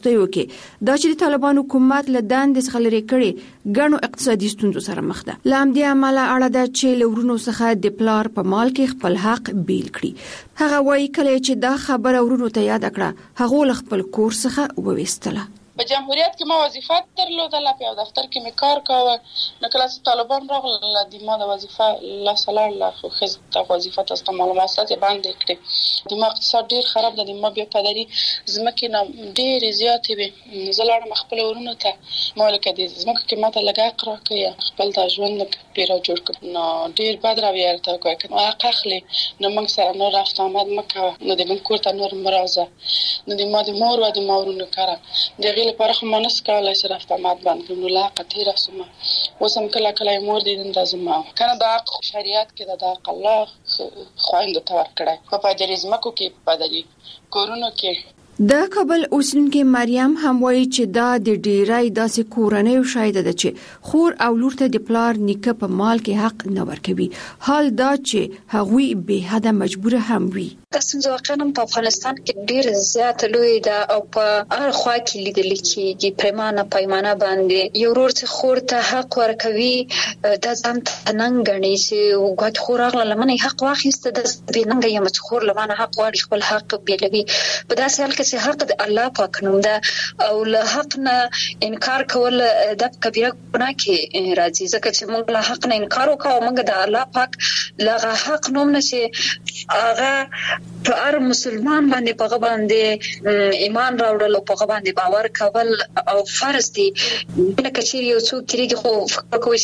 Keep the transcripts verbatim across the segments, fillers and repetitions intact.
یو کې دا چې د طالبان حکومت له دندې څخه لرې کړي ګڼو اقتصادي ستونزو سره مخ ده. له همدې امله اړه ده چې له ورونو څخه د پلار په مال کې خپل حق بیل کړي. هغه وایي کله چې دا خبره ورونو ته یاد کړه هغه له خپل کور څخه وویستله. په جمهوریت کې ما وظیفه درلودله، په یو دفتر کې مې کار کاوه. نو کله چې طالبان راغله د ما د وظیفه لاس لاړله، خو ښځې ته وظیفه ته ستا معلومات یې بندې کړې. د ما اقتصاد ډېر خراب ده، د ما بیا پدري ځمکې نه ډېرې زیاتې وې. زه لاړم خپلو ورونو ته، ما ویل که د ځمکو کې ما ته لږ حق راکړې خپل دا ژوند لږ پرې را جوړ کړم. نو ډېر بد رویه ورته وکړه، که حق اخلې نو موږ سره نور رفت آمد مه کوه، نو د موږ کور ته نور مه راځه. نو د ما د مور و د ما ورونو کره د هغې لپاره خو ما نس کولی چې رفت آمد بند کړم. نو له حقه تېره شومه. اوس هم کله کله یې مور دیدم دا زما کنه دا حق شریعت کې ده، دا حق الله خویندو ته ورکړی په پدري ځمکو کې، په پدري کورونو کې. د کابل اوسیدونکې مریم هم وایي چې دا د ډیری داسې کورنیو شاهده ده چې خور او لور ته د پلار نیکه په مال کې حق نه ورکوي، حال دا چې هغوی به حده مجبور هم وي. دا ستونزه واقعا په افغانستان کې ډېر زیات لوی ده او په هر خوا کې لیدل کېږي. پیمانه پیمانه باندې یو ورور چې خور ته حق ورکوي دا ځان ته ننګ ګڼي چې ګوت خور راغله لمنه حق واخیسته، د بې ننګه یم چې خور لمنه حق غواړي خپل حق بیلوي. په داسې حال کې چې حق د الله پاک نوم ده او له حق نه انکار کول د کبیره ګناه کې راځي، ځکه چې موږ له حق نه انکار وکړو موږ د الله پاک له حق نوم نه چې هغه په هر مسلمان باندې په باندې ایمان راوړل او په باندې باور کول او فرض دي. لکه چې یو څوک کېږي خو فکر کوي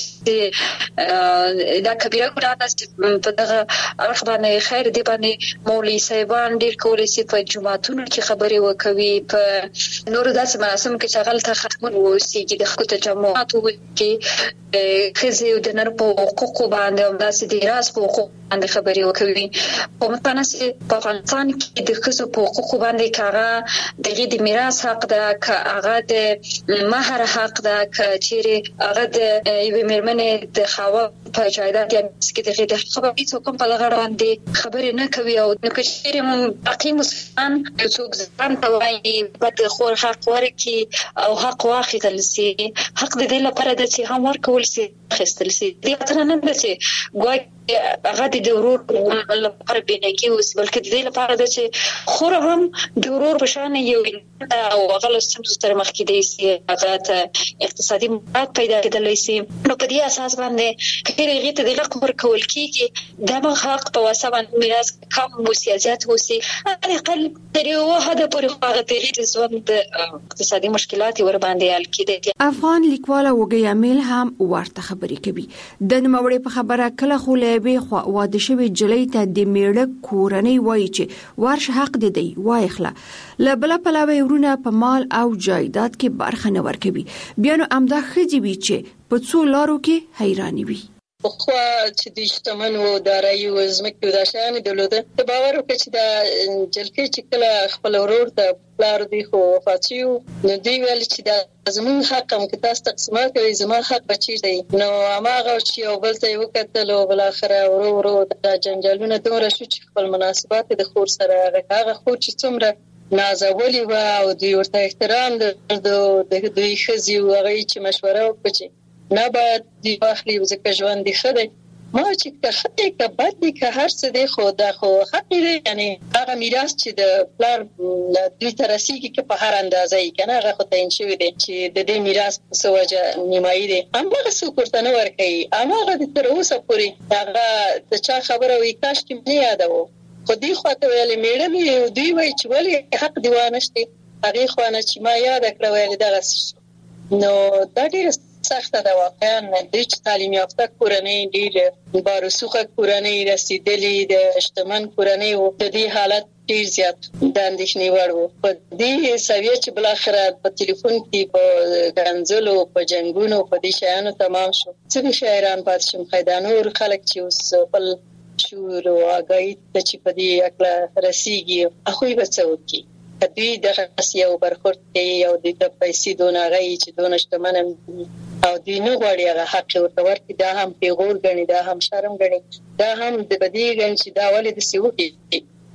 چې دا کبیره ګناه ده چې په دغه اړخ باندې خیر دی باندې مولوي صاحبان ډېر کولی شي په جماعتونو کې خبرې وکوي، په نورو داسې مراسمو کې چې هغلته ختمونه وسیږي د خلکو تجمعات وکړي، ښځې او د نر په حقوقو باندې او داسې د راز په حقوقو باندې خبرې وکوي. په مثلا په افغانستان کې د ښځو په حقوقو باندې که هغه د هغې د میراث حق ده، که هغه د مهر حق ده، که چیرې هغه د یوې مېرمنې د خاوند په جایداد یا میراث کې د هغې د حق باندې هېڅوک هم په دغه اړه باندې خبرې نه کوي. او نو که چیرې باقي مسلمان یو څوک ځان ته وایي باید د خور حق ورکړي او حق واخیستل سي، حق د دې لپاره ده چې هم ورکول سي اخیستل سي. دې خاطر نه ده چې ګواکې هغه د ورور لپاره بېننګي اوسي، بلکې د دې لپاره ده چې خور هم د ورور په شان یو او هغه له ستونزو سره مخ کېدی سي، هغه ته اقتصادي مفاد پیدا کېدلی سي. نو په دې اساس باندې که چېرې هغې ته د حق ورکول کېږي دا به حق په واسه باندې میراث کم اوسي یا زیات اوسي، حداقل تر یوه حده پورې خو هغه د هغې د ژوند اقتصادي مشکلات یې ورباندې حل کېدی. افغان لیکواله وږی امیل هم ورته خبرې کوي. د نوموړې په خبره کله خو له یوې خوا واده شوې نجلۍ ته د میړه کورنۍ وایي چې ورشه حق دې دی وایخله، له بله پلوه یې ورونه په مال او جایداد کې برخه نه ورکوي. بیا نو همدا ښځې وي چې په څو لارو کې حیرانې وي. پخوا چې د شتمنو دارایي و ځمکې دا شیان درلوده، ته باور وکړه چې دا جلکۍ چې کله خپل ورور ته پلار دوی خو وفات شوي نو دوی ویل چې دا زموږ حق هم که تاسو تقسیمات کوئ زما حق به چېرته وي. نو هماغه چې یو بل ته یې وکتل او بالاخره ورو ورو دا جنجالونه دومره شو چې خپل مناسبات د خور سره هغه خور چې څومره نازولې وه او دوی ورته احترام درلود، د دوی ښځې و هغوی چې مشوره وکړه چې نه باید دوی واخلي ځکه ژوند دې ښه دی. ما چې که ښه دی که بد دی که هر څه دی خو دا خو حق دی، یعنې هغه میراث چې د پلار دوی ته رسېږي که په هر اندازه یې که نه هغه خو تعین شوی دی چې د دې میراث په څه وجه نیمایي دی، هماغه څوک ورته نه ورکوي. هماغه د تر اوسه پورې هغه د چا خبره وایي کاشکې مې نه یادوو، خو دوی خواته ویلې میړه مې دوی وایي چې ولې حق دې وانهشتې، هغې خوا نه چې ما یاده کړه ویلې دغسې. نو دا ډېره سخته ده واقعا. دوی چې تعلیم یافته کورنۍ ډېر بارسوخه کورنۍ رسېدلي د شتمن کورنۍ و، د دې حالت ډېر زیات د اندېښنې وړ و. په دې سویه چې بالاخره په تلیفون کې په کنځلو په جنګونو په دې شیانو تمام شو، څه به حیران پاتې شم خو دا نور خلک چې اوس خپل شعور او آګاهي ته چې په دې هکله رسېږي هغوی به څه وکړي. که دوی دغسې یو برخورد کوي او دوی ته پیسې دونه هغه چې دونه شتمن هم او دوی نه غواړي هغه حق یې ورته ورکړي، دا هم پیغور ګڼي، دا هم شرم ګڼي، دا هم د بدې ګڼي چې دا ولې داسې وکړي.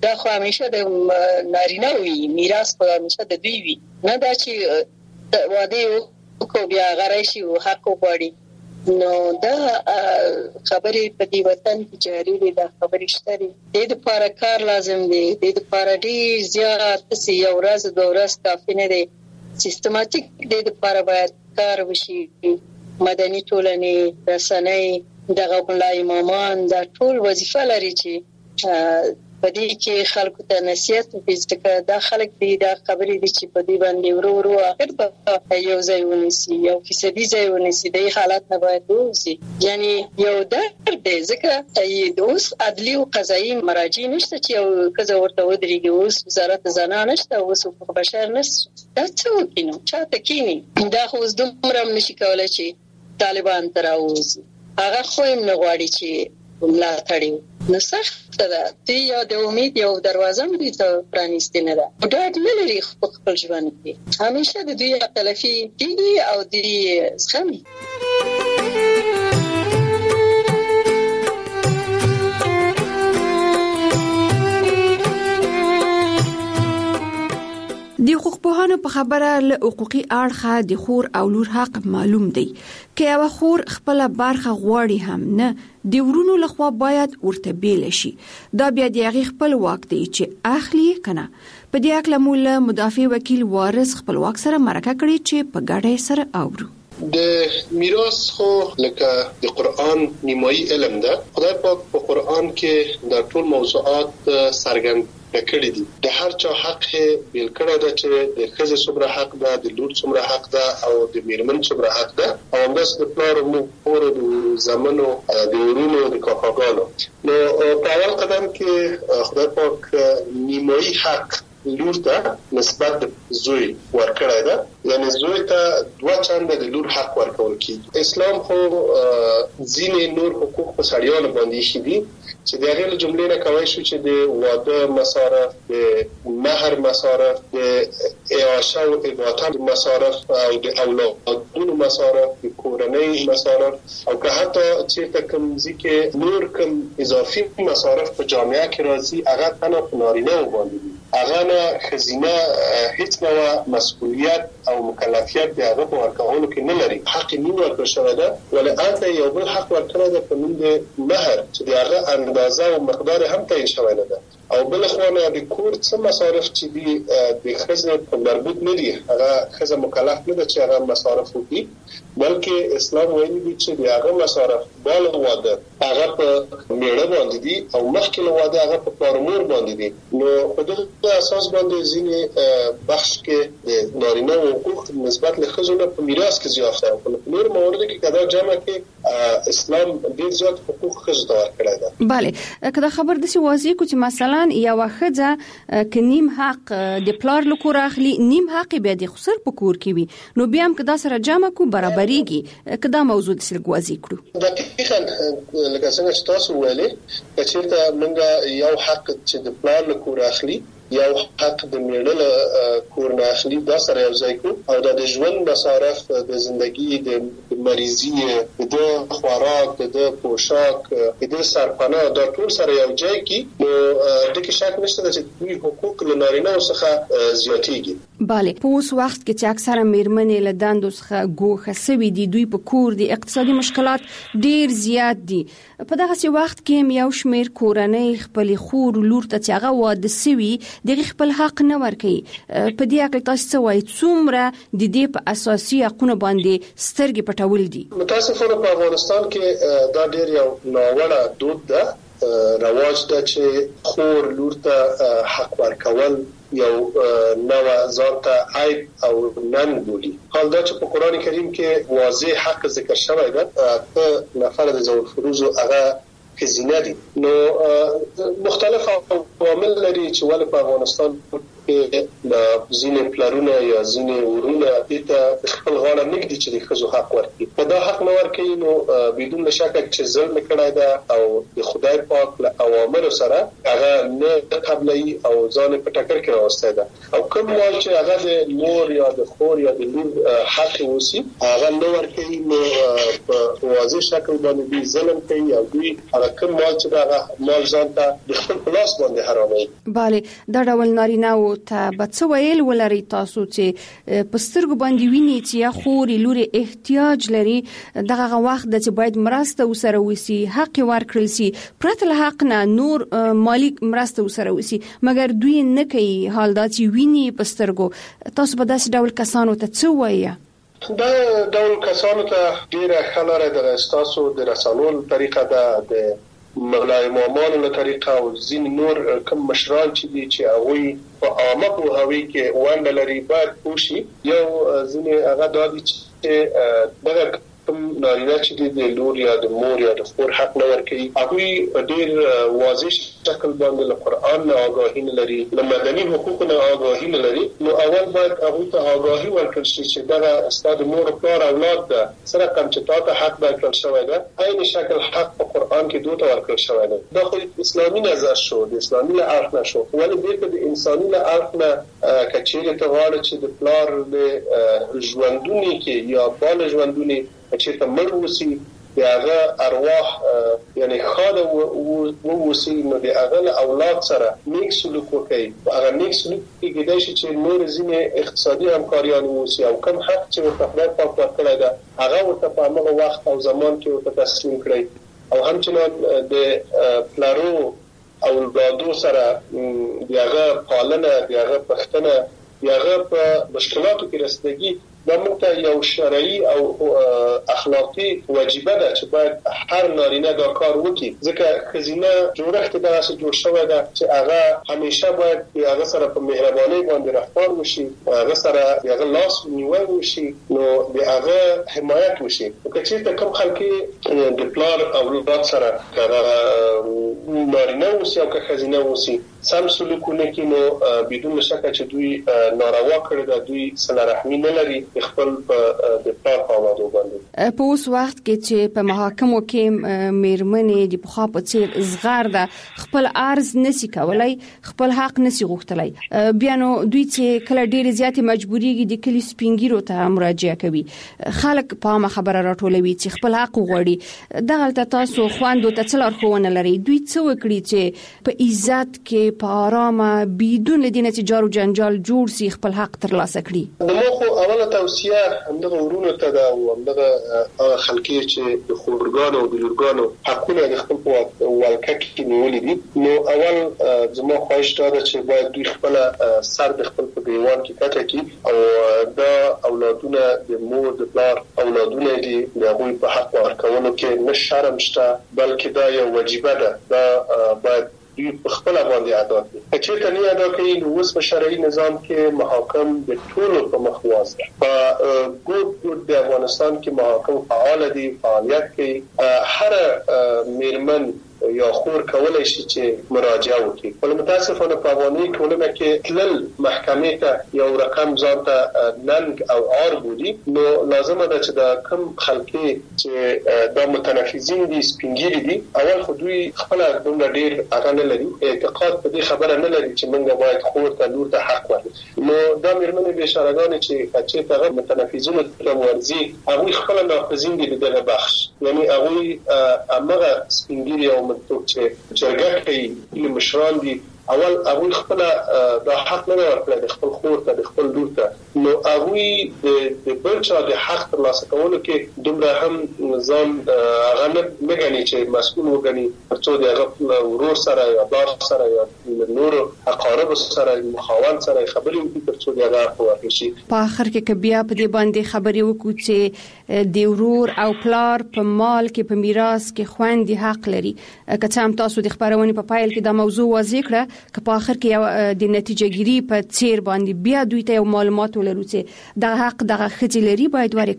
دا خو همیشه د نارینه وي، میراث خو همیشه د دوی وي، نه دا چې واده وکړو بیا غړی شي او حق وغواړي. نو دا خبرې په دې وطن کې جاري دي، دا خبرې شته دي. د دې لپاره کار لازم دی، د دې لپاره ډېر زیات سي یو ورځ دوه ورځ کافي نه دی، سیستماتیک د دې لپاره باید کار وشي. مدني ټولنې، رسنۍ، دغه بلای امامان دا ټول وظیفه لري چې په دې کې خلکو ته نصیحت وکړي، چې دا خلک دي دا خبرې دي چې په دې باندې ورو ورو اخر په یو ځای ونیسي، یو فیصدي ځای ونیسي. د حالت نه باید ووځي. یعنی یو درد دی، ځکه اوس عدلي او قضایي مراجع نشته چې یو ښځه ورته ودرېږي. اوس وزارت زنانه نشته، اوس حقوق بشر نشته. دا څه وکړي نو؟ چاته کینی؟ دا خو اوس دومره هم نشي کولی چې طالبان ته راووځي. هغه خو هم نه غواړي چې ملاتړ وي. نو سخت ده. دی یو د امید یو دروازه هم دوی ته پرانیستې نه ده. ډاډ نه لري خپل ژوند کې. همیشه د دوی تلفي کېږي او دوی زغمي. د حقوقپوهانو په خبره له حقوقي اړخه د خور او لور حق معلوم دی. که یو خور خپل برخه غواړي هم نه، د ورونو لخوا باید ورته بیل شي. دا بیا د هغې خپل واک دی چې اخلي کنه. په دې اړه مو له مدافع وکیل وارث خپلواک سره مرکه کړې چې په ګډه سره اورو. د میراث خو لکه د قرآن نیمایي علم ده. خدای پاک په قرآن کې د ټول موضوعات څرګند کړی دي. د هر چا حق بیل کړی ده چې د ښځې څومره حق ده، د لور څومره حق ده او د میرمن څومره حق ده، او همداسې د پلار او مور، د زامنو، د ورونو، د کاکاګانو. نو په اول قدم کې خدای پاک نیمایي حق لور ته نسبت زوی ورکړی ده، یعنی زوی ته دوه چنده د لور حق ورکول کیږي. اسلام خو ځینې نور حقوق په سړیانو باندې ایښي دي چې د هغې له جملې نه کولی شو چې د واده مصارف، د مهر مصارف، د اعاشه او اعاطا مصارف او د اولادونو مصارف، د کورنۍ مصارف، او که حتی چېرته کوم ځای کې نور کوم اضافي مصارف په جامعه کې راځي، هغه تنها په نارینه‌و باندې دي. هغه نه ښځینه هیڅ ډول مسؤلیت او مکلفیت د هغه په ورکولو کې نه لري. حق یې نه ورکړل شوی ده، ولې هلته یو بل حق ورکړی ده په نوم د مهر، چې د هغه اندازه او مقدار هم تعیین شوی نه ده. او بل خو نه د کور څه مصارف چې دي د ښځې په مربوط نه دي، هغه ښځه مکلف نه ده چې هغه مصارف وکړي، بلکې اسلام ویلي دي چې د هغه مصارف بالا واده هغه په میړه باندې دي او مخکې له واده هغه په پلار او مور باندې دي. نو په دغه اساس باندې ځینې بخش کې د نارینه حقوق نسبت له ښځو نه په میراث کې زیات دي. په نور موردو کې کدا جمع کې اسلام ډېر زیات حقوق ښځو ته ورکړی ده. بله، که دا خبر داسې واضح کو چې مثلا یو ښځه که نیم حق د پلار له کوره اخلي، نیم حق بیا د خسر په کور کې وي، نو بیا هم که دا سره جمع کو برابرېږي. که دا موضوع داسې لږ واضح کړو. دقیقاً لکه څنګه چې تاسو ویلې، که چېرته موږ یو حق چې د پلار له کوره اخلي، یو حق د میړه له کور نه اخلي، دا سره یو ځای کړو، او دا د ژوند مصارف، د زندگی، د مریضي، د خوراک، د پوشاک، د سرپناه، دا ټول سره یو ځای کی، نو د کې شک نشته چې دوی حقوق له نارینه څخه زیاتېږي. بله، په اوس وخت کې چې اکثره میرمنې له دندو څخه ګوښه سوي دي، دوی په کور دي، اقتصادي مشکلات ډیر زیات دي. په دغه وخت کې هم یو شمیر کورنۍ خپل خور لور ته چې هغه واده سوي دغه خپل حق نه ورکوي. په دې اړه تاسو څه وایي؟ څومره د دې په اساسي حقونو باندې سترګې پټول دي؟ متاسفانه په افغانستان کې دا ډیر یو ناوړه دود ده، رواج ده چې خور لور ته حق ورکول یو نوع ځان ته عیب او نن بولي. حال دا چې په قرآن کریم کې واضح حق ذکر شوی ده، په نفر د ذوی الفروض هغه ښځینه دي. نو مختلف عوامل لري چې ولې په افغانستان د ځینې پلرونه یا ځینې ورونه دته خپل غاړه نګدي چې د ښځو حق ورکړي. په دا حق نه ورکړي نو بدون شک چې ظلم کړی ده او د خدای پاک له اوامر سره هغه نه قبلي او ځان په ټکر کې راوستي ده. او کوم مال چې هغه د مور یا د خور یا د لور حق وسی هغه نه ورکړي نو په واضح شکل باندې ظلم کوي او دوی هغه کوم مال چې هغه مال ځان ته د خپل پلاس باندې حراموي. bale دا ډول نارینه او ته بڅ ویل ولري تاسو چې پسترګ باندې ویني چې خوري لوري احتیاج لري دغه وخت د چې باید مرسته وسره وسی حق ورکړل سي پرته له حق نه نور مالک مرسته وسره وسی مګر دوی نه کوي حال دا چې ویني پسترګو تاسو په داسې ډول کسانو ته څه وایي؟ دا ډول کسانو ته ډیره خلاره د تاسو د رسالو طریقه ده د مولای مومن له طریقه او زین نور کوم مشران چې دي چې هغه په عامه په هوی کې وانه لري باید پوشي یو ځینې هغه د چې دغه کوم نارینه چې د لور یا د مور یا د خور حق نه ورکړي هغه ډیر واضح شکل باندې له قران نه آگاهی نه لري له مدني حقوق نه آگاهی نه لري نو اول باید هغه ته آگاهی ورکړل شي چې دا استاد مور پلار اولاد ده سره کوم چې تاسو حق ورکړل شوی ده عین شکل حق په قران کې دوه ورکړل شوی ده. دا خو اسلامي نظر شو د اسلامي له اړخ نه شو ولې دغه د انساني له اړخ نه کچېره ته غواړي چې د پلار له ژوندونی کې یا بال ژوندونی چې ته مړ وسی دغه ارواح یعنی خاله وو وسی نو دغه اولاد سره نیک سلوک وکړي هغه نیک سلوک کې کېدای شي چې نور ځینې اقتصادي همکاریان وسی او کوم حق چې ورته پاک ورکړی دا هغه ورته په هغه وخت او زمان کې ورته تسلیم کړي او همچنان د پلارو او اولادو سره دغه پالنه دغه پښتنه دغه په مشکلاتو کې رسیدګي دا موږ یو شرعي او اخلاقی واجبه ده چې باید هر نارینه دا کار وکړي ځکه خزینه جوړښت داسې جوړ شوی ده چې هغه همیشه باید هغه سره په مهرباني باندې رفتار وشي هغه سره هغه لاس نیول وشي نو هغه حمایت وشي که چې کوم خلک د پلار او اولاد سره هغه نارینه وسی او که خزینه وسی سم سلوکونه کې نو بدون شک چې دوی ناروا کړی دا دوی صله رحمی نه لري خپل په د پلار په اولادو باندې. په اوس وخت کې چې په محاکمو کې میرمنې د پخوا په څیر زغار ده خپل عرض نسی کولای خپل حق نسی غوښتلای بیا نو دوی چې کله ډېر زیات مجبوریږي د کلی سپینګیرو ته مراجعه کوي خلک په ما خبره راټولوي چې خپل حق وغواړي دغه تاسو خواندو ته څلور خوونه لري دوی څه وکړي چې په عزت کې په آرامه بدون لدینه چې جار او جنجال جوړ سي خپل حق ترلاسه کړي. نو خو اوله توصیه همدغه ورونو ته دا او همدغه خلکي چې د خورګانو او د لورګانو حقونه د خپل په والکه کې نیولې دي نو اول زما خواهش دا ده چې باید دوی خپل سر د خپل په دیوان کې کټه کړي او دا اولادونه د مور د پلار اولادونه دي د غوي په حق ورکولو کې نه شرم شته بلکې دا یو واجبه ده دا باید دوی خپل باندې ادا کړي چې کني ادا کوي نو اوس په شرعي نظام کې محاکم د ټولو په مخواز ده په ګوت ګوت د افغانستان کې محاکم فعال دي فعالیت کوي هر میرمن یا خور کولای شي چې مراجعه وکړي ولې متاسفانه په افغاني ټولنه کې تلل محکمې ته یو رقم ځان ته ننګ او عار بودي نو لازمه ده چې دا کم خلکي چې د متنفذین دي سپینګری دي اول خو دوی خپل دومره ډیر هغه نه لري اعتقاد په دې خبره نه لري چې موږ باید خور ته لور ته حق ورکړو نو دا میرمنې بشارهګان چې چې هغه متنفذین ته ورزي هغه خپل ناقضین دي دغه بخش یعنی هغه هغه سپینګری او څوک چې جرګه کوي مشران دي اول هغه خپل د حق نه ورکړي د خپل خور ته د خپل لور ته نو هغه د بل چا د حق ترلاسه کولو کې دومره هم ځان هغه نه غني چې مسؤل وګڼي ترڅو د هغه ورور سره یا بار سره یا نور اقارب سره مخاون سره خبرې وکړي ترڅو د هغه حق ورکړي شي. په اخر کې بیا په دې باندې خبرې وکړو چې د ورور او پلار په مال کې په میراث کې خويندې حق لري که څه هم تاسو د خبرونې په پایل کې دا موضوع واضح کړه که په اخر کې یو د نتیجه ګیری په څیر باندې بیا دوی ته یو معلومات ولرو چې د حق دغه خځې لري باید ورکړي.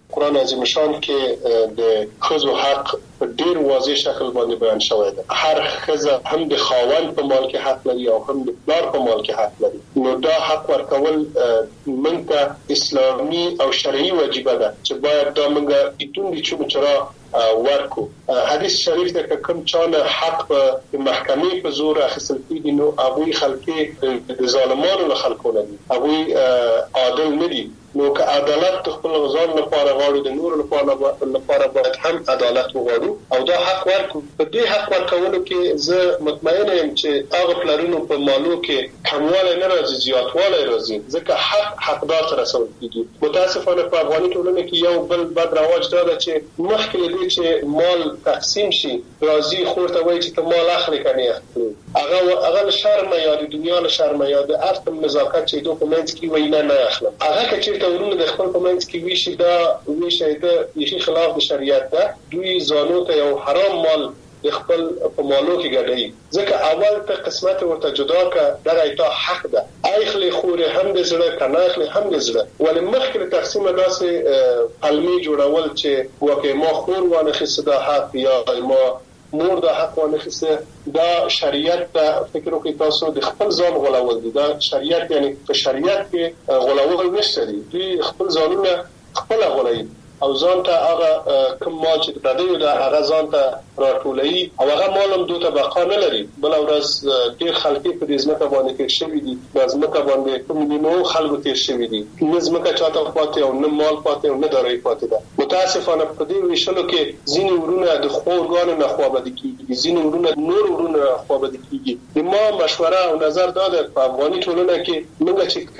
قرآن عظیم شان کې د ښځو حق په ډیر واضح شکل باندې بیان شوی دی. هر ښځه هم د خاوند په مال کې حق لري او هم د پلار په مال کې حق لري. نو دا حق ورکول موږ ته اسلامي او شرعي واجبه ده چې باید دا موږ ایتون دي چې چرا ورکو. حدیث شریف ده کوم چانه حق په محکمې په زور اخیستل کیږي نو هغه خلک د ظالمانو له خلکو نه دي، هغه عادل نه دي. نو که عدالت خپل غزان لپاره غواړو د نور لپاره لپاره باید هم عدالت وغواړو او دا حق ورکو. په دې حق ورکولو کې زه مطمئن یم چې هغه پلرونو په مالو کې کموالی نه راځي، زیاتوالی راځي، ځکه حق حقدار ته رسول کیږي. متاسفانه په افغاني ټولنه کې یو بل بد رواج دا ده چې مخکې له دې چې مال تقسیم شي راځي خور ته وایي چې ته مال اخلي که نه اخلي. هغه هغه شرم یا د دنیا له شرم یا د ارتم نزاکت چې دوی په منځ کې وایي نه نه اخلم. هغه که چېرته ورونه د خپل په منځ کې ویشي دا ویشي د یخي خلاف د شریعت ده. دوی ځانو ته یو حرام مال د خپل په مالو کې ګډوي، ځکه اول ته قسمت ورته جدا کا دغه تا حق ده. اخلي خوري هم د زړه کنه اخلي هم د زړه، ولې مخکې تقسیم داسې علمي جوړول چې وکه ما خور وانه خصدا حق یا ما مور دا حق وانه خصه. دا شریعت ته فکر وکړئ تاسو د خپل ځان غولول دي. دا شریعت یعنی په شریعت کې غولول نشته دي. دوی خپل ځانونه خپل غولوي او ځان ته هغه کوم مال چې د دې د هغه ځان ته راټولوي او هغه مال هم دوی ته بقا نه لري. بل ورځ ډېر خلک په دې ځمکه باندې کې شوي دي، د ځمکه باندې کوم دي نو خلکو تیر شوي دي، نه ځمکه چاته پاتې او نه مال پاتې او نه دارایی پاتې ده. متاسفانه په دې ویشلو کې ځینې ورونه د خورګانو نه خوابدي کیږي، ځینې ورونه نور ورونه خوابدي کیږي. د ما مشوره او نظر دا ده په افغاني ټولنه کې موږ چې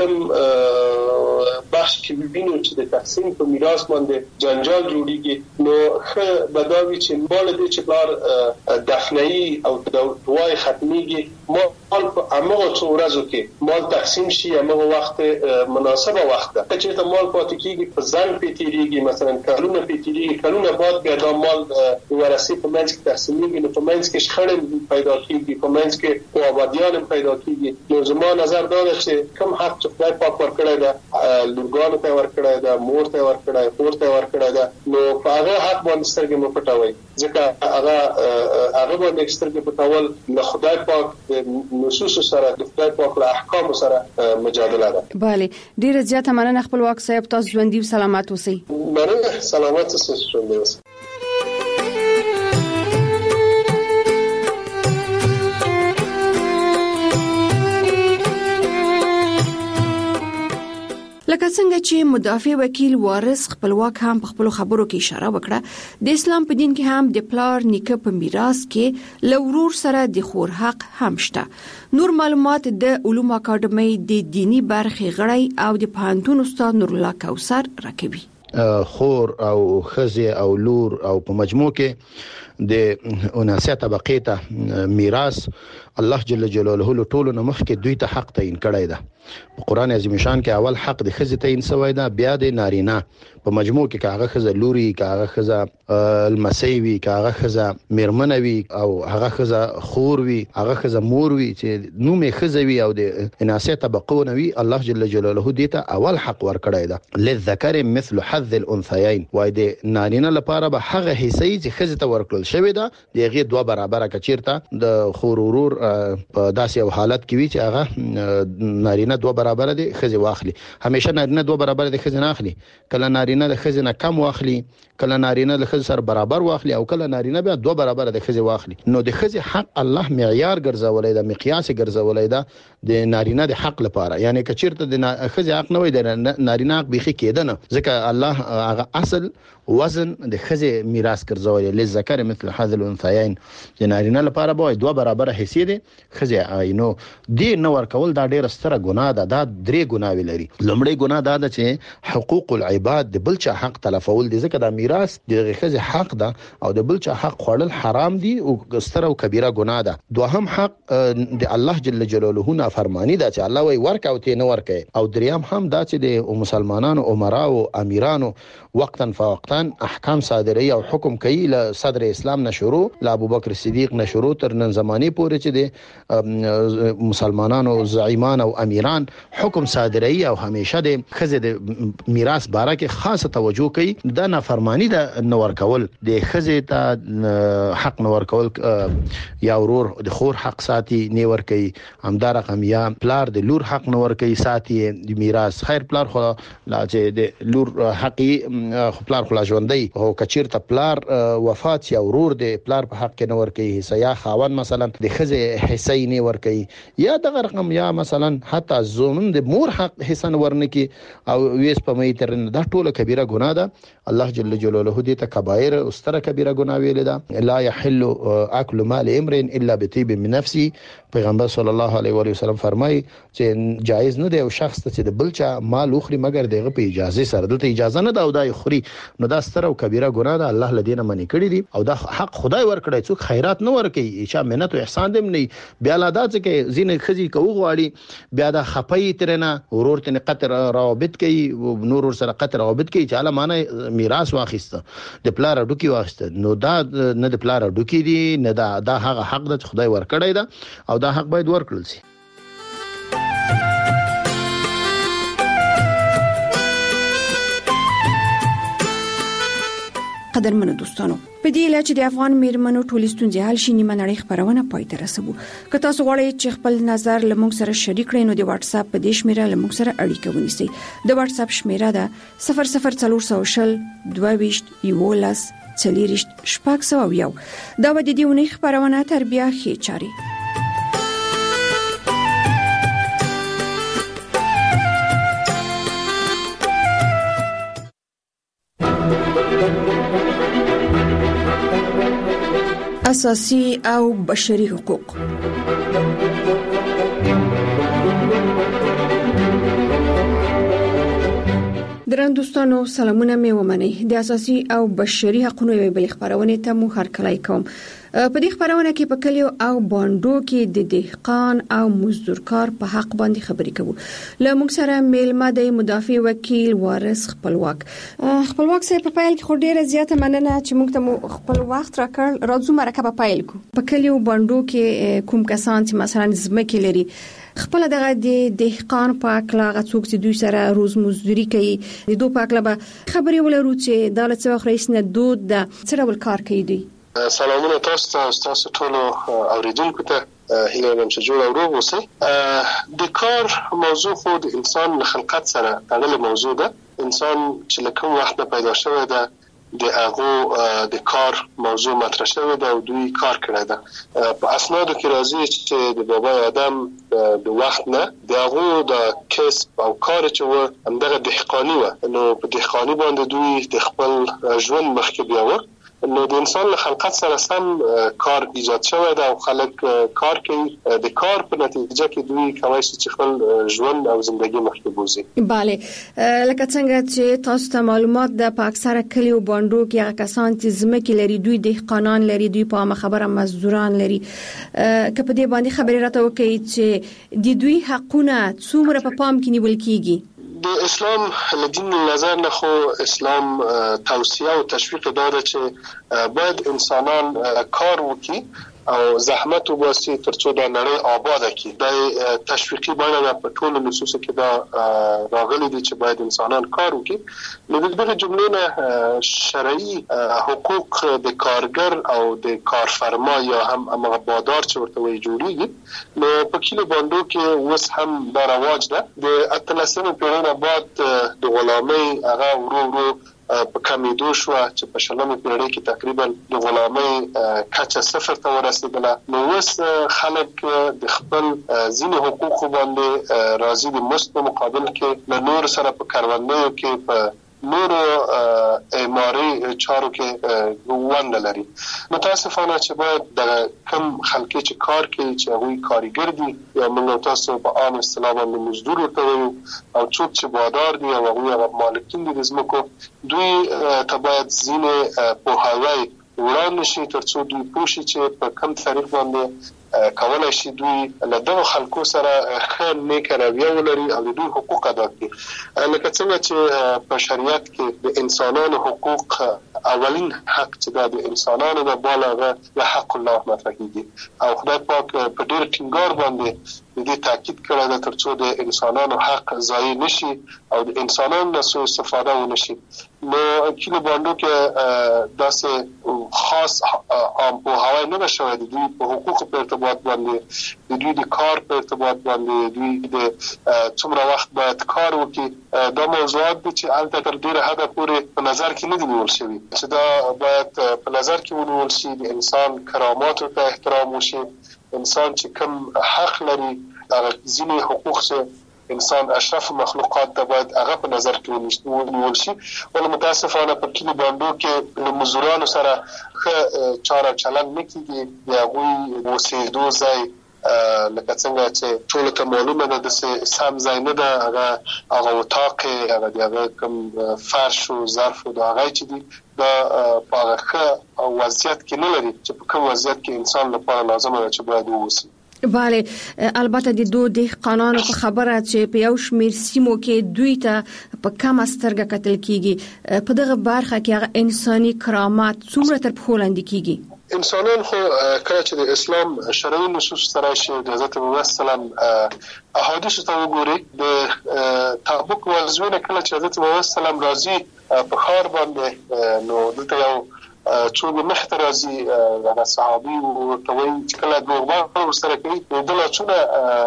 کوم بحث کې وینو چې د تقسیم په میراث باندې جنجال جوړیږي، نو ښه بداوي چې مال دې چې بلار دفنه‌ای او دوای ختمیږي مال په هغه څو ورځو کې مال تقسیم شي، هغه وخت مناسبه وخت ده. چې مال پاتې کیږي په ځان پیتیریږي، مثلا کلونه پیتیریږي، کلونه بعد بیا دا مال ورثي په منځ کې تقسیمیږي، نو په منځ کې شخړې پیدا کیږي، په منځ کې آبادیان پیدا کیږي. نو زما نظر دا ده چې کوم حق چې خدای پاک ورکړی ده لورګانو ته ورکړی ده، مور ته ورکړی، خور ته ورکړی ده، نو په هغه حق باندې سترګې مه پټوئ، ځکه هغه هغه باندې سترګې پټول له خدای پاک نصوص سره د خدای پاک له احکام سره مجادله ده. بله، ډیره زیاته مننه خپلواک صاحب، تاسو ژوندي او سلامت اوسئ. مننه، سلامت اوسئ، ژوندي اوسئ. لکه څنګه چې مدافع وکیل وارث خپلواک هم په خپل خبرو کې اشاره وکړه، د اسلام په دین کې هم د پلار نیکه په میراث کې لورور سره د خور حق هم شته. نور معلومات د علوم اکاډمي د دینی برخې غړی او د پوهنتون استاد نور الله کوثر راکوي. خور او خزه او لور او په مجموع کې د اناسه طبقه ته میراث الله جل جلاله له ټولو نه مخکې دوی ته حق تعین کړی ده. په قران عظیم شان کې اول حق د خزه تعین شوی ده، بیا د نارینه په مجموع کې کاغه خزه لوري، کاغه خزه المسیوي، کاغه خزه میرمنوي او هغه خزه خور وي، هغه خزه مور وي چې نومې خزه وي او د اناسه طبقه نوي. الله جل جلاله دې ته اول حق ور کړی ده. للذکر مثل حظ الانثيين، وای د نارینه لپاره به هغه حصې چې خزه ته ورکړل شوی ده دغه دوه برابر کچیرته د خور ورور په داسې یو حالت کې وي چې هغه نارینه دوه برابر دي خزه واخلي. همیشه نارینه دوه برابر دي خزه نه اخلي، کله نارینه د خزه نه کم واخلي، کله نارینه د خزه سره برابر واخلي او کله نارینه بیا دوه برابر د خزه واخلي. نو د خزه حق الله معیار ګرځولای دا، مقیاس ګرځولای دا د نارینه د حق لپاره. یعنی کچیرته د خزه حق نه وي د نارینه حق بيخي کېده نه، ځکه الله هغه اصل وزن د خزه میراث ګرځولای. للذکر مثل حظ الانثيين، د نارینه لپاره به دوه برابر حصے دي خزه عینو دی نو ورکول. دا ډیره ستره ګناه ده. دا درې ګناوي لري. لومړی ګناه دا ده چې حقوق العباد د بل چا حق تلفول دي، ځکه دا میراث د خزه حق ده او د بل چا حق خوړل حرام دي او ستره او کبیره ګناه ده. دوهم حق د الله جل جلاله نه فرمانی ده چې الله وی ورک او ته نه ورکه. او دریم هم دا چې د مسلمانانو عمرا او امیرانو وقتا فوقتا احکام صادري او حکم کوي له صدر اسلام نه شروع له ابوبکر صدیق نه شروع تر نن زمانه پورې چې د د مسلمانانو زعیمان او امیران حکم صادروي او همیشه د خزه د میراث باره کې خاصه توجه کوي. د نافرمانی د نور کول د خزه ته حق نور کول یا ورور د خور حق ساتي نور کوي، همدار رقم یا پلار د لور حق نور کوي ساتي د میراث. خیر پلار خو لا چې د لور حقي پلار خو لا ژوندۍ او کچیر ته پلار وفات یا ورور د پلار په حق کې نور کوي حصہ یا خاون مثلا د خزه حصہ نه ور کوي یا د رقم یا مثلا حتی زومن د مور حق حصہ ورنه کی او ویس په مې تر دا ټوله کبیره ګناه ده. الله جل جلاله دې ته کبایر او ستره کبیره ګناه ویل ده. لا يحل اكل مال امرئ الا بطيب من نفسه. پیغمبر صلی الله علیه و آله وسلم فرمایي چې جایز نه دی او شخص ته چې د بلچا مال اخري مگر دغه په اجازه سره، دته اجازه نه ده او دای خوري نو دا ستره او کبیره ګناه ده. الله لدینه منی کړی دي او دا حق خدای ورکړی، څوک خیرات نه ورکي چې منت او احسان دم نه بیا لا دا چې زین خزي کو غواړي بیا دا خپي ترنه ورور ته قطر روابط کوي نور سره قطر روابط کوي چې اله معنی میراث واخیسته د پلار ډوکی واخیسته نو دا نه د پلار ډوکی دي نه دا دا هغه حق ده خدای ورکړی ده او دا حق باید ورکړل شي. قدرمنو دوستانو، په دې لاره چې د افغان میرمنو ټولې ستونزې حل شي نیمه نړۍ خبرونه پای ته رسوو. که تاسو غواړئ چې خپل نظر له موږ سره شریک کړئ نو د واتس اپ په دې شمیره له موږ سره اړیکه ونیسئ. د واتس اپ شمیره ده صفر صفر څلور سوه شل دوه ویشت یولس څلوېښت شپږ سوه یو. دا به د دې اونۍ خبرونه تر بیا ښې چاري. اساسي او بشري حقوق. درن دوستانو سلامونه مې ومنئ. د اساسي او بشري حقوقو یوې بل خبرونه ته مو هرکلی کوم. په دې خبرونه کې په کلیو او باندو کې د دهقان او مزدورکار په حق باندې خبرې کوو. له موږ سره میلمه د مدافع وکیل وارث خپلواک. خپلواک سره په پایل کې خو ډیره زیاته مننه چې موږ ته خپل وخت راکړ. راځو مرکه په پایل کو. په کلیو باندو کې کوم کسان چې مثلا ځمکې لري خپل دغه د دهقان په اکلا غڅوک چې دوی سره روز مزدوري کوي د دوه په اکلا به خبرې ولرو چې دولت څخه رئیس نه دود د سره ول کار کوي. دوی سلامونه تاسو ته تاسو ټول اوریدونکو ته هیله لرم چې جوړ او روغ اوسئ. د کار موضوع خو د انسان له خلقت سره تړلې موضوع ده. انسان چې له کوم وخت نه پیدا شوی ده د هغه د کار موضوع مطرح شوی ده او دوی کار کړی ده. په اسنادو کې راځي چې د بابا آدم د وخت نه د هغه د کسب او کار چې و همدغه دهقاني و. نو په دهقاني باندې دوی د خپل ژوند مخکې بیاوه. نو د انسان له خلقت سره سم کار ایجاد شوی ده او خلک کار کوي. د کار په نتیجه کې دوی کوي چې خپل ژوند او ژوندۍ مخکې بوزي. bale لکه څنګه چې تاسو ته معلومات ده په اکثره کلیو باندو کې هغه کسان چې ځمکې لري دوی دهقانان لري دوی په عامه خبره مزدوران لري. که په دې باندې خبرې راته وکړي چې د دوی حقونه څومره په پام کې نیول کیږي. د اسلام له دین نظر نه خو اسلام توصیه او تشویق داده چې باید انسانان کار وکړي او زحمت وباسي ترڅو د نړۍ آباد کړي. د تشویقي بڼه په ټولو نصوصو کې دا راغلي دي چې باید انسانان کار وکړي. نو دغه جملې نه شرعي حقوق د کارګر او د کارفرما یا هم هغه بادار چې ورته وایي جوړیږي. نو په کلیو باندو کې اوس هم دا رواج ده. د اتلسمې پیړۍ نه بعد د غلامۍ هغه ورو ورو په کمیدو شو چې په شلمې پیړۍ کې تقریبا د غلامۍ کچه صفر ته ورسېدله. نو اوس خلک د خپل ځینې حقوقو باندې راضي دي. مزد په مقابل کې له نور سره په کروندو کې په نورو اعماري چارو کې ونډه لري. متاسفانه چې باید د کم خلک چې کار کوي چې هغوی کارګر دي یا موږ تاسو په عام اصطلاح باندې مزدور ورته وایو او څوک چې بادار دي او هغوی هغه مالکین دي د ځمکو دوی ته باید ځینې پوهاوی وړاندې شي ترڅو دوی پوه شي چې په کوم طریق باندې کولای شي دوی له دغه خلکو سره ښه نیک رویه ولري او دوی حقوق ادا کړي. لکه څنګه چې په شریعت کې د انسانانو حقوق اولین حق چې د انسانانو د بالغه له حق الله مطرح کیږي او خدای پاک په ډېر ټینګار باندې د دې تاکید کړی ده ترڅو د انسانانو حق ضایع نشي او د انسانانو نه سوء استفاده ونشي. نو کله باندې کې داسې خاص عام په هوای نه شوی د دوی په حقوق په ارتباط باندې د دوی د کار په ارتباط باندې دوی د څومره وخت باید کار وکړي دا موضوعات دي چې البته تر ډیره حده پورې په نظر کې نه دي نیول شوي چې دا باید په نظر کې ونیول شي. د انسان کراماتو ته احترام وشي. انسان چې کوم حق لري هغه ځینې حقوق چې انسان اشرف مخلوقات ته باید هغه په نظر کې ونیول شي. ولې متاسفانه په کلی باندو کې له مزدورانو سره ښه چاره چلند نه کېږي. د هغوی اوسېدو ځای لکه څنګه چې ټول ته معلومه ده د سم ځای نه ده. هغه هغه اتاق هغه د هغه کوم فرش او ظرف او هغه چې دي دا په هغه وضعیت کې نه لري چې په کوم وضعیت کې انسان لپاره لازمه ده چې باید ووسي. بله البته د دوه دهقانانو په خبره چې په یو شمیر سیمو کې دوی ته په کم سترګه کتل کیږي په دغه برخه کې هغه انساني کرامت څومره تر پښو لاندې کیږي. انسانان خو کله چې د اسلام شرعي نصوص سره شي د حضرت محمد سلام احادیث ته وګوري د تابوک ولزونه کله چې حضرت محمد سلام راځي په خار باندې نو دلته یو څو مخته راځي هغه صحابي او توي چې کله دوغبار سره کوي د لاسونه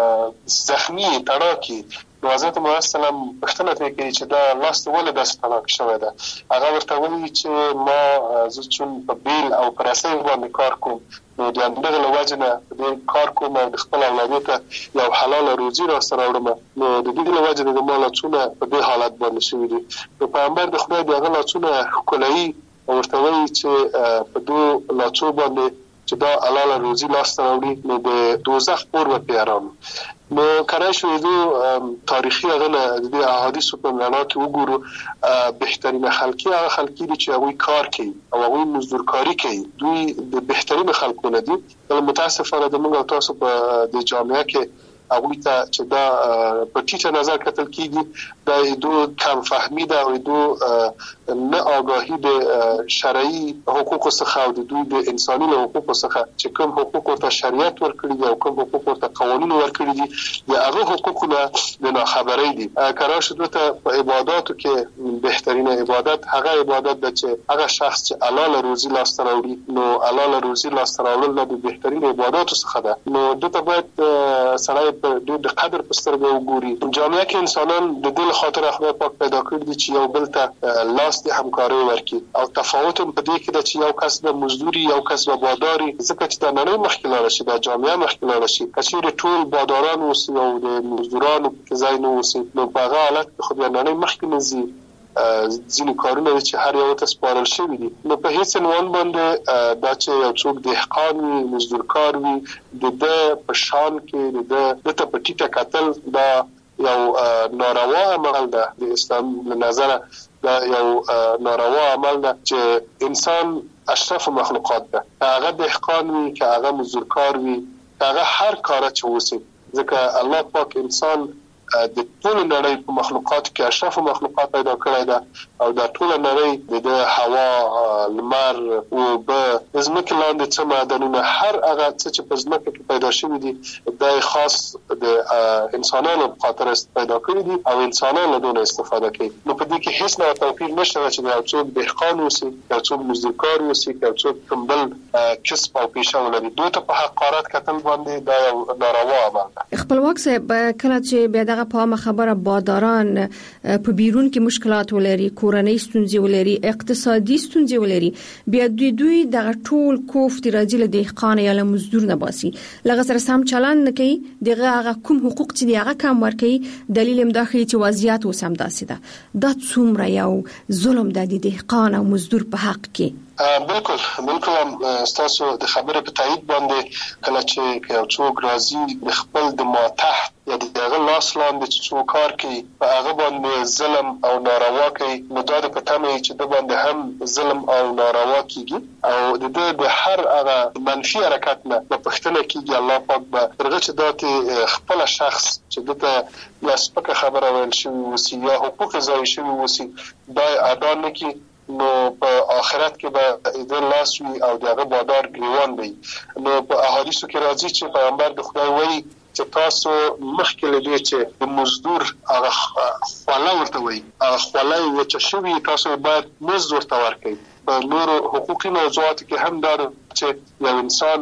زخمي تړاکي نو حضرت محمد سلام پښتنه کوي چې دا لاس ولې داس تړاک شوی ده. هغه ورته وایي چې ما زه چون په بیل او پرسه باندې کار کوم نو د اندغه لوجنه د کار کوم د خپل اولادو ته یو حلال روزي را سره وړم نو د دې لوجنه د مال څونه په دې حالت باندې شوی دي. نو پیغمبر د خدای دغه لاسونه کولای ورته وایي چې په دوه لاچو باندې چې دا حلال روزي لاس ته راوړي نو د دوزخ پور و پیران. نو کله شو دو تاریخي غنه د احادیث په معنا کې وګورو بهترین خلقي هغه خلقي چې هغه کار کوي او هغه مزدورکاری کوي دوی د بهترین خلکو نه دي. متاسفانه د موږ تاسو په د جامعه کې هغه ته چې دا په ټیټه نظر کتل کیږي دا دو کم فهمی دا او دو نه آگاهی د شرعي حقوق څخه او د دوی د انساني حقوق څخه چې کوم حقوق ته شریعت ورکړي دي او کوم حقوق ته قوانين ورکړي دي د هغه حقوقونه د ناخبرۍ دي. کله چې ته په عبادتو کې بهترینه عبادت هغه عبادت ده چې هغه شخص چې حلال روزي لاس ته راوړي نو حلال روزي لاس ته راوړل د بهترین عبادتو څخه ده. نو دته باید سړی په د قدر په سترګه وګوري. جامعه کې انسانان د دل خاطر خدای پاک پیدا کړی دي چې یو بل ته لاس د همکاري ورکړي او تفاوت په دې کې د چې یو کس د مزدوري یو کس د باداري ځکه چې د نړۍ مخکې لاړ شي د جامعه مخکې لاړ شي کچېر ټول باداران اوسي او د مزدورانو په ځای نه اوسي نو په هغه حالت کې خو د نړۍ مخکې نه ځي ځینې کارونه چې هر یو ته سپارل شوی دي. نو په هیڅ عنوان باندې دا چې یو څوک دهقان وي مزدورکار وي د د په شان کې د د ته په ټیټه کتل دا یو ناروا عمل ده د اسلام له نظره دا یو ناروا عمل ده چې انسان اشرف مخلوقات ده هغه دهقان وي که هغه مزدورکار وي هغه هر کار چې وسی ځکه الله پاک انسان د ټول نړۍ په مخلوقات کې اشرف مخلوقات پیدا کړی ده او د ټول نړۍ د هوا لمر او به زمکه لاندې څه معدنونه هر هغه څه چې په زمکه کې پیدا شوی دي د خاص د انسانانو په خاطر پیدا کړی دي او انسانانو له استفاده کوي. نو په دې کې هیڅ نه توپیر نشته چې یو څوک دهقان اوسي یو څوک مزدورکار اوسي یو څوک کومبل کسب او پیشه ولري دوی ته په حقارت کتل باندې دا یو ناروا عمل ده. خپلواک صاحب کله چې بیا دغه په خبره باداران په بیرون کې مشکلات ولري کورنۍ ستونزې ولري اقتصادي ستونزې ولري بیا دوی دوی دغه ټول کوفت راځي له دهقان یا له مزدور نه باسي لږ سره سم چلند نه کوي دغه هغه کوم حقوق چې دغه کم ورکي دلیل هم داخلي چې وضعیت وسم داسې ده دا څومره یو ظلم د دهقان او مزدور په حق کې بالکل بالکل تاسو د خبره په تایید باندې کله چې یو څوک راځي د خپل د ماتحت یا د هغه لاس لاندې چې څوک کار کوي په هغه باندې ظلم او ناروا کوي نو دا د پټمه چې د باندې هم ظلم او ناروا کیږي او د د هر هغه منفي حرکت نه په پښتنه کېږي الله پاک به درغه چې داتې خپل شخص چې دته یا سپکه خبره ویل شوی وسی یا حقوق ځای شوی وسی دا ادا نه کی نو په آخرت کې به د لاس وی او دغه بادار ګریوان وي نو په احادیثو کې راځي چې پیغمبر د خدای وایي چې تاسو مخکې له دې چې د مزدور هغه خواله ورته وایي هغه خواله وچه شوي تاسو باید مزد ورته ورکړئ په نورو حقوقي موضوعاتو کې هم دا چې یو انسان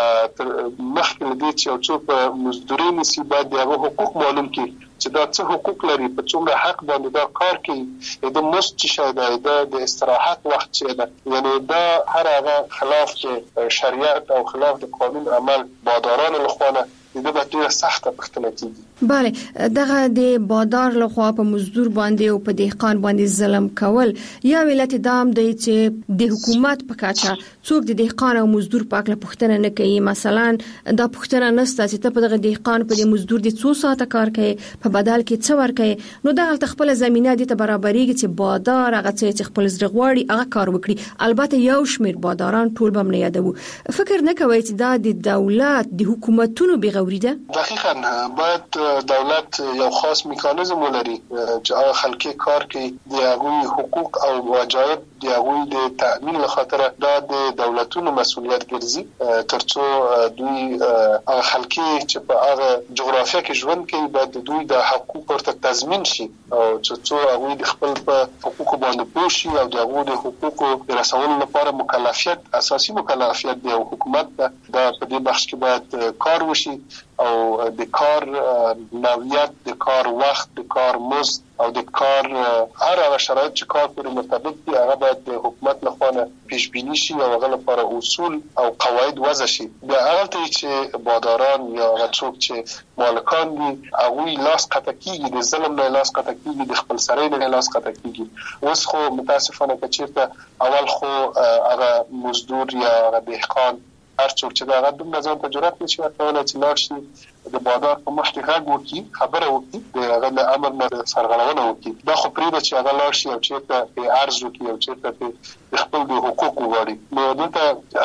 مخکې له دې چې یو څوک په مزدوري نیسي باید د هغه حقوق معلوم کړي چې دا څه حقوق لري په څومره حق باندې دا کار کوي د مزد چې شاید دا د استراحت وخت چې ده یعنی دا هر هغه خلاف د شریعت او خلاف د قانون عمل بادارانو لخوا نه د به ډیره سخته پښتنه کیږي. بله دغه د بادار لخوا په مزدور باندې او په دهقان باندې ظلم کول یا ولایت دام دی چې د حکومت په کاچا څوک د دهقان او مزدور په اړه پښتنه نه کوي مثلا دا پښتنه نسته چې ته په دغه دهقان په د مزدور د څو ساعته کار کوي په بدل کې څه ور کوي نو دغه خپل زمينه د ته برابرېږي چې بادار هغه چې خپل زړغواړي هغه کار وکړي البته یو شمیر باداران ټول بم نه یادو فکر نه کوي چې دا د دولت د حکومتونو به دقیقاً باید دولت یو خاص میکانیزم ولري چې هغه خلکي کار کوي د هغوی حقوق او واجب د هغوی د تأمین لخاطر دا د دولتونو مسؤلیت ګرځي ترڅو دوی هغه خلکي چې په هغه جغرافیه کې ژوند کوي باید دوی د حقوق ورته تضمین شي او ترڅو هغوی د خپل په حقوق باندې پوه شي او د هغوی د حقوقو رسولو لپاره مکلفیت اساسي مکلفیت دی او حکومت دا په دې بخش کې باید کار وشي او د کار نوعیت د کار وخت د کار مزد او د کار هر هغه شرایط چې کار پورې مرتبط دي هغه باید د حکومت لخوا پیش بینی شي او هغه لپاره اصول او قواعد وضع شي بیا هغه ته چې باداران یا څوک چې مالکان دي هغه لاس قطع کیږي د ظلم نه لاس قطع کیږي د خپل سره نه لاس قطع کیږي اوس خو متاسفانه کچېرته اول خو هغه مزدور یا هغه دهقان هر څوک چې دا غږ د ځان ته جرأت نشي ورکولای چې لاړ شي د بادار په مخ کې غږ وکړي خبره وکړي د هغه د امر نه سرغړونه وکړي دا خو پرې چې هغه لاړ شي او چې ته عرض وکړي او چې ته خپل د حقوق وغواړي نو دلته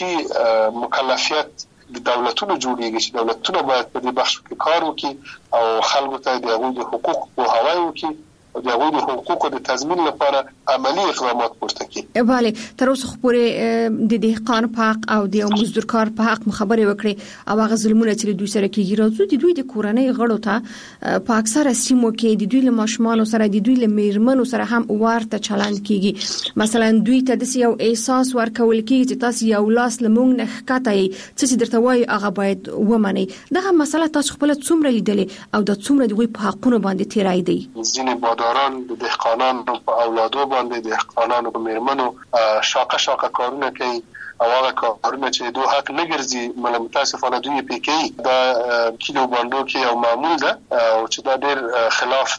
اساسي مکلفیت د دولتونو جوړیږي چې دولتونه باید په دې بخش کې کار وکړي او خلکو ته د هغوی د حقوق په هوای وکړي او د هغوی د حقوقو د تضمین لپاره عملی اقدامات پورته کړي. بله تر اوسه خو پورې د دهقان په حق او د مزدور کار په حق خبرې وکړي او هغه ظلمونه چې دوی سره کېږي راځو د دوی د کورنۍ غړو ته په اکثره سیمو کې د دوی له ماشومان سره د دوی له میرمنو سره هم ورته چلند کېږي مثلا دوی ته د یو احساس ورکول کېږي چې تاسو یو لاس لمونږ نه ښکته چې درته وایي هغه باید ومني دغه مسله تاسو خپل څومره لیدلې او د څومره دوی په حقونو باندې تیرای دی ځینې داران د دهقانانو په اولادو باندې د دهقانانو په میرمنو شاقه شاقه کارونه کوي او هغه کارونه چې دوه حق نه ګرځي مله متاسفانه دوی پې کوي دا کیلو باندو کې یو معمول ده او چې دا ډېر خلاف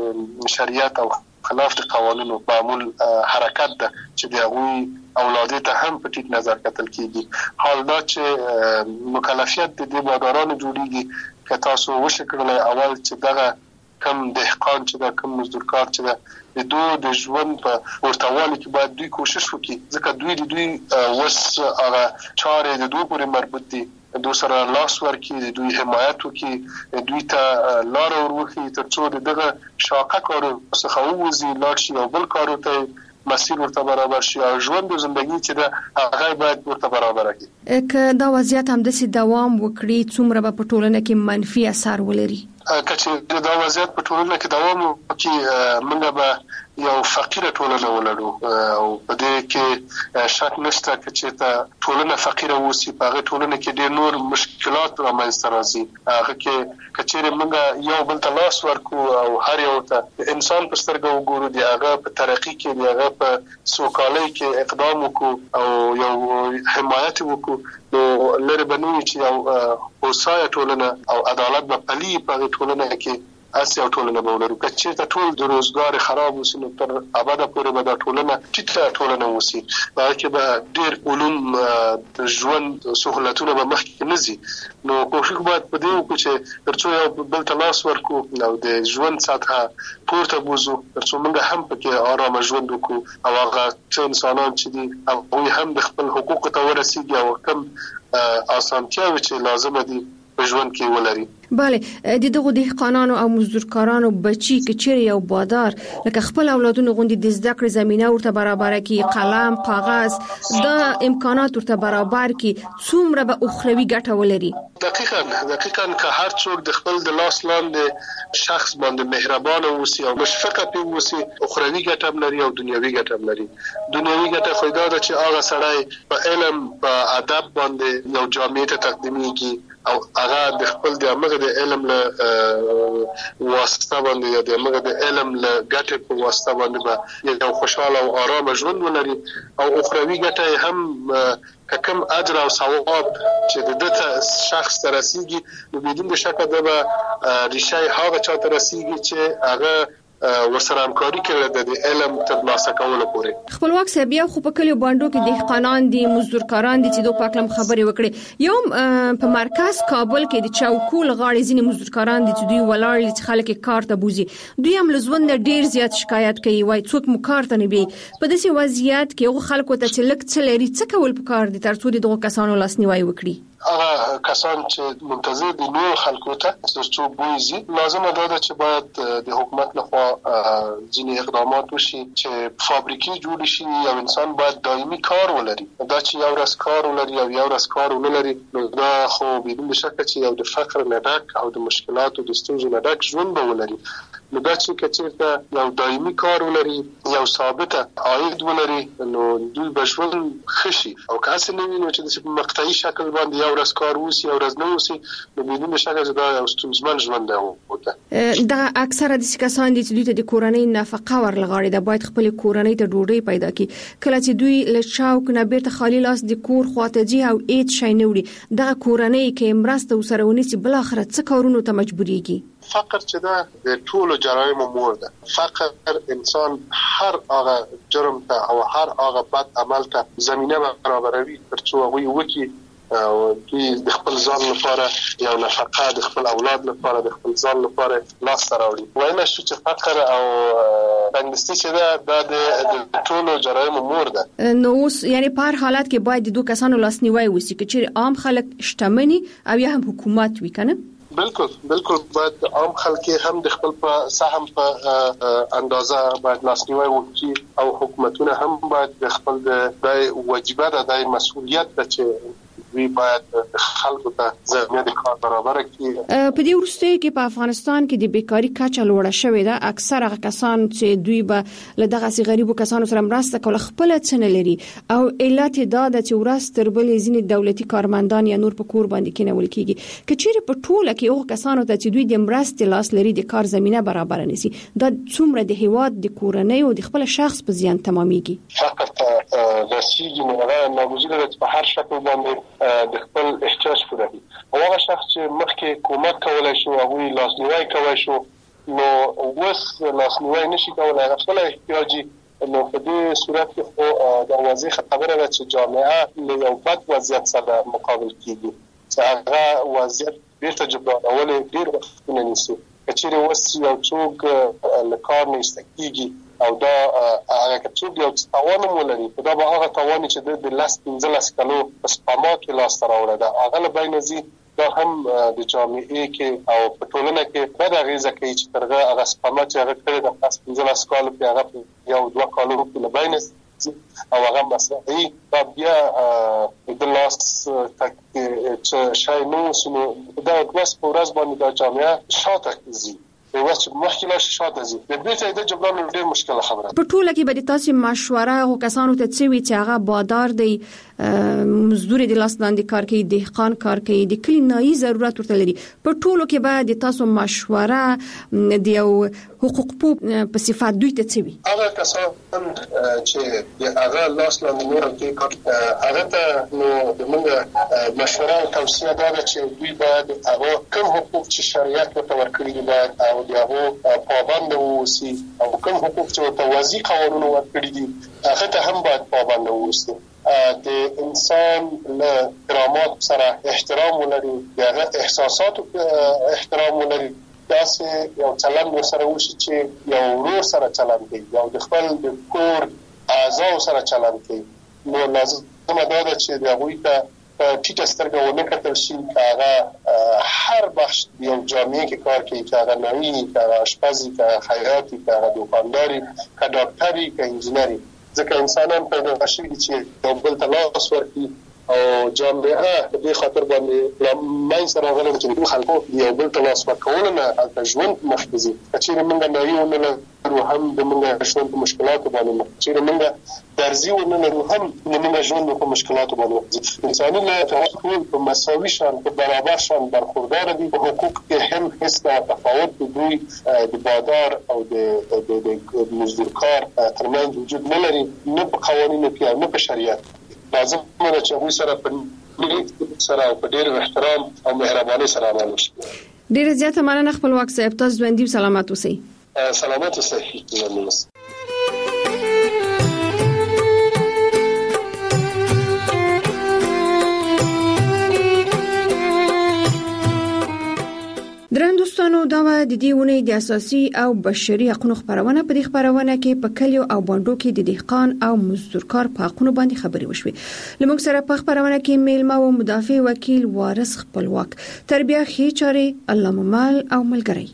د شریعت او خلاف د قوانینو معمول حرکت ده چې د هغوی اولادې ته هم په ټیټ نظر کتل کېږي حال دا چې مکلفیت د دې بادارانو جوړیږي که تاسو وشي کړلی اول چې دغه کم دهقان چې دا کم مزدور کار چې دا د دوی د ژوند په ورتوالي کې باید دوی کوشش وکړي ځکه دوی د دوی وس هغه چارې د دوی پورې مربوط دي دوی سره لاس ورکړي د دوی حمایت وکړي دوی ته لار ورکړي ترڅو دغه شاقه کارو څخه ووځي لاړ شي او بل کارو ته مسیر ورته برابر شي او ژوند د ژوندۍ چې دا هغه باید ورته برابر کړي که دا وضعیت هم داسې دوام وکړي څومره به په ټولنه کې منفي اثر ولري که دا وضعیت په ټولنه کې دوام وکړي موږ به یو فقیره ټولنه ولرو او په دې کې شک نشته چې ته ټولنه فقیره وسی په هغه ټولنه کې ډېر نور مشکلات رامنځته راځي هغه کې کچېره موږ یو بل ته لاس ورکو او هر یو ته انسان په سترګه وګورو دی هغه په ترقی کې دی هغه په سوکالۍ کې اقدام وکړو او یو حمایت وکړو نو لری بنوي چې یو اوسایه ټولنه او عدالت په پلي په ټولنه کې اسی او ټولنه به ولرو. که چېرته ټول د روزګار خراب وسی نو تر ابده پورې به دا ټولنه ټیټه ټولنه وسی، هغه کې به ډېر علوم ژوند سہولتونه به مخکې نه ځي. نو کوشش باید په دې وکړو چې تر څو یو بل ته لاس ورکړو او د ژوند سطحه پورته بوزو، تر څو موږ هم پکې آرامه ژوند وکړو او هغه څه انسانان چې دي هغوی هم د خپل حقوقو ته ورسېږي او کوم اسانتیاوې چې لازمه دي په ژوند کې ولري. بله، د دغو دهقانانو او مزدورکارانو بچي که چیرې یو بادار لکه خپل اولادونو غوندې د زده کړې زمینه ورته برابره کړي، قلم، کاغذ، دا امکانات ورته برابر کړي، څومره به اخروي ګټه ولري؟ دقیقاً دقیقاً که هر څوک د خپل د لاس لاندې شخص باندې مهربان اوسي او مشفقه پې اوسي، اخروي ګټه هم لري او دنیوي ګټه هم لري. دنیوي ګټه خو دا ده چې هغه سړی په علم په ادب باندې یو جامعې ته تقدیمیږي او هغه د خپل د هغه د علم له واسطه باندې یا د هغه د علم له ګټې په واسطه باندې به یو خوشاله او آرام ژوند ولري او اخروي ګټه هم که کوم اجر او ثواب چې د دې شخص ته رسیږي نو بدون شک دا به ریشه هغه چا ته رسیږي چې هغه ورسره همکاري کوي د علم ترلاسه کولو پورې. خپلواک صاحب، یو خو په کلیو باندې کې دهقانان دي، مزدورکاران دي چې دوه پاکلم خبرې وکړي. یو په مرکز کابل کې د چوکول غاړې ځینې مزدورکاران دي چې دوی ولاړ چې خلک کار ته بوزي، دوی هم لزوند ډیر زیات شکایت کوي، وای څوک مو کار ته نه بي. په داسې وضعیت کې هغه خلکو ته چې لک څه لري څه کول پکار دي تر څو دغه کسانو لاسنیوي وکړي؟ هغه کسان چې منتظر دي نور خلکو ته تر څو بوزي، لازمه ده چې باید د حکومت لخوا ځینې اقدامات وشي چې فابریکې جوړ شي. یو انسان باید دایمي کار ولري، دا چې یو ورځ کار ولري او یو ورځ کار ونه لري نو دا خو بدون شک چې یو د فقر نه ډک او د مشکلاتو د ستونزو نه ډک ژوند به ولري. نو دا چې کچېرته یو دایمي کار ولري، یو ثابته عاید ولري، نو دوی به ژوند ښه شي. او که هسې نه وي نو چې په مقطعي شکل باندې یو ورځ کار وسی او ورځ نه وسی نو بدون شک چې دا یو ستونزمن ژوند دی. دا اکثره د کسان دي چې دوی ته د کورنۍ نفقه ورلغاړي، دا باید خپل کورنۍ ته ډوډۍ پیدا کړي. کله چې دوی له چاوک نه بیرته خالی لاس د کور خواته ځي او هیڅ شی نه وړي، دا کورنۍ کې مرسته وسره ونیسي، بل اخر څه کارونو ته مجبوريږي. فقر چې دا د ټولو جرایمو مور ده. فقر انسان هر هغه جرم ته او هر هغه بد عمل ته زمينه برابروي تر څو هغه وکي او دوی د خپل ځان لپاره یو نفقه د خپل اولاد لپاره د خپل ځان لپاره لاس راوړي. وایي شو چې فقر او تنګستي چې دا د ټولو جرایمو مور ده. نو اوس یعنی په هر حالت کې باید د دوه کسانو لاسنیوي وشي، چې عام خلک شتمني او یا هم حکومت وي کنه. بالکل بالکل باید عام خلک هم د خپل په سهم په اندازه باید لاسنیوي وکړي او حکومتونه هم باید د خپل د واجبات د مسؤلیت د چې وی باید خلکو ته زمینه د کار برابر کړي. په دې وروستیو کې په افغانستان کې د بیکاری کچه لوړه شوې ده. اکثره کسان چې دوی به له دغه سي غریبو کسانو سره مرسته کوله خپل څنګه لري او علت دا د چې ورځ تر بلې ځینې دولتي کارمندان یا نور په کور باندې کېنول کیږي. کچېره په ټوله کې هغه کسانو ته چې دوی د مرستې لاس لري د کار زمينه برابر نشي، دا څومره د هیواد د کورنۍ او د خپل شخص په زیان تمامېږي. فقط رسیدي نو هغه ناګزیره په هر شکل باندې د خپل احتیاج پوره دي. هغه شخص چې مخکې کومک کولای شو هغه لاسنیوي کوي شو نو اوس لاسنیوي نشي کولای خپل احتیاجي. نو په دې صورت کې خو د واضح خبره ده چې جامعه له یو بد وضعیت سره مقابل کیږي چې هغه وضعیت بیرته جبرانول ډیر وخت نه نیسي. کچېره اوس یو څوک له کار نه استکیږي او دا هغه کڅوګ یو تاوان ولري، دا به هغه تاوان چې د لاس پنځلس کلو په سپما کې لاس راوړل دا هغه له بینځي دا هم د جامعې کې او په ټولنه کې په دغه ځکه کوي چې ترغه هغه سپما چې هغه کړی د لاس پنځلس کلو په هغه یو دوه کلو په بینځي او هغه مسئله دا بیا د لاس تک چې شای نو سنو دا د واس په ورځ باندې د جامعه شاته زی واسه مخکله شاته زی د بیرته د جبران ډېر مشکله خبره. په ټوله کې به د تاسو مشوره او کسانو ته څه وی چې هغه بادار دی مزدور د لاس لاندې کار کوي، دهقان کار کوي، د کلی نایي ضرورت ورته لري. په ټولو کې به د تاسو مشوره د یو حقوق په صفات دوی ته څه وي؟ هغه کسان چې د هغه لاس لاندې نور کې کار هغه ته نو د موږ مشوره او توصیه ده چې دوی باید هغه کوم حقوق چې شریعت ورته ورکړي باید او د هغه پابند اوسي او کوم حقوق چې ورته وضعي قوانینو ورکړي دي هغه ته هم باید پابند اوسي. د انسان له کرامات سره احترام ولري، دغه احساسات احترام ولري. داسې یو چلند سره وشي چې یو ورور سره چلند کوي، یو د خپل د کور اعضاء سره چلند کوي، نو لازم ده چې د هغوی ته په ټیټه سترګه ونه کتل شي. هغه هر بخش یو جامعه کې کار کوي، که هغه ناوي، که هغه اشپزي، که هغه خیاطي، که هغه دوکانداري، که ډاکټري، که انجینري. ځکه انسانان پیدا شوي دي چې یو بل ته لاس ورکړي او جامعه په دې خاطر باندې ماین سره غلط چې دوی خلکو یو بل ته لاس ورکول نه هلته ژوند مخکې ځي. چې موږ نه یو نه لرو هم د موږ ژوند په مشکلاتو باندې، چې موږ درځي و نه لرو هم د موږ ژوند په مشکلاتو باندې ځي. انساني له ټول په مساوي شان په برابر شان برخوردار دي. په حقوق کې هم هیڅ تفاوت د دوی د بادار او د مزدور کار ترمنځ وجود نه لري، نه په قوانینو کې نه په شریعت. لازم ده چې موږ سره په سره او په ډېر احترام او مهرباني سره عمل وشي. ډېر زیاته مننه خپلواک صاحب، تاسو ژوندي او سلامت اوسئ. سلامت اوسئ. درن دوستانو، دا و د دې ونې د اساسي او بشري حقوقو خبرونه. په دې خبرونه کې په کلیو او باندو کې د دهقان او مزدور کار په حقوقو باندې خبرې وشوې. لمونږ سره په خبرونه کې میلمه او مدافع وکیل وارث خپلواک، تربیه خې چارې علامه مال او ملګری.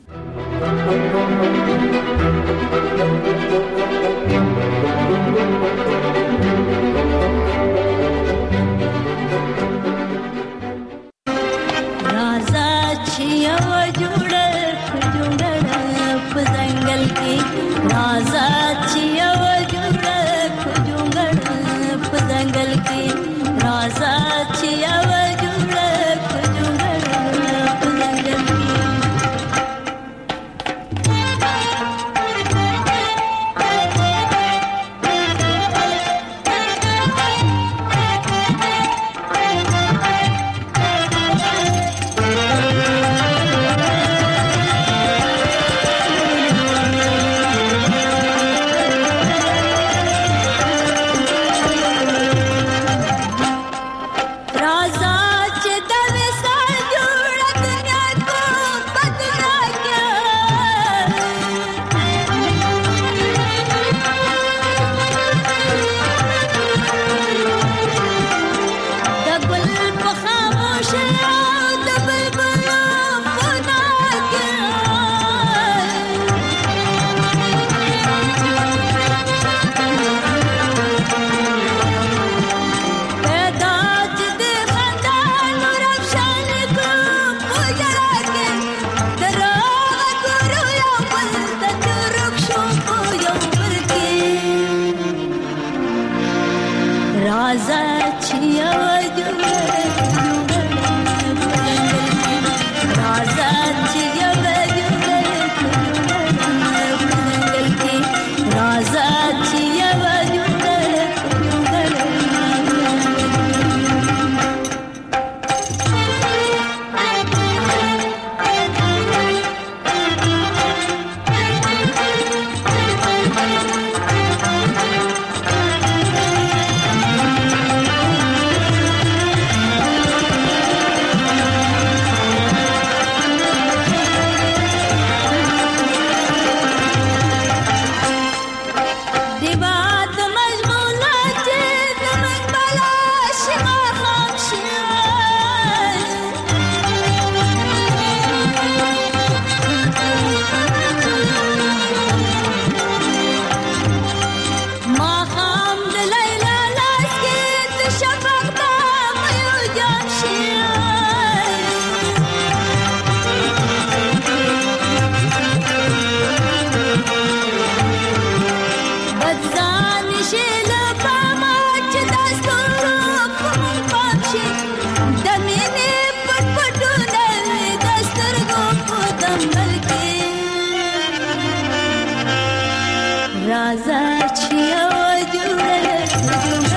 چې یو جوړه